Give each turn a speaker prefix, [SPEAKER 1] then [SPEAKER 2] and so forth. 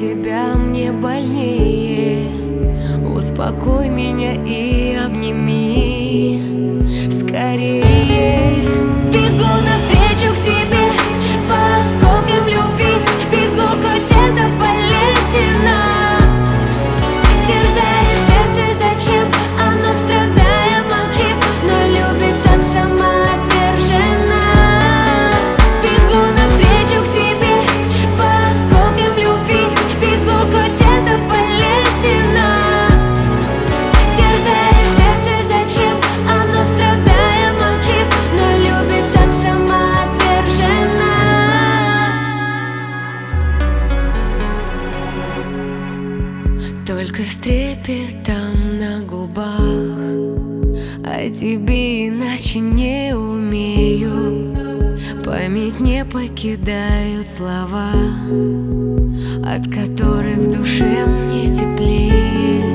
[SPEAKER 1] тебя мне больнее. Успокой меня и обними скорее. Бегу навстречу к тебе по осколкам любви. Бегу, хоть это болезненно. Терзаешь сердце, зачем? Оно, страдая, молчит, но любит так самоотверженно. Бегу навстречу к тебе по осколкам любви. Бегу, хоть это болезненно. Терзаешь сердце, зачем? Оно, страдая, молчит, но любит так самоотверженно. Только с трепетом на губах, а тебе иначе не умею. Память не покидают слова, от которых в душе мне теплее.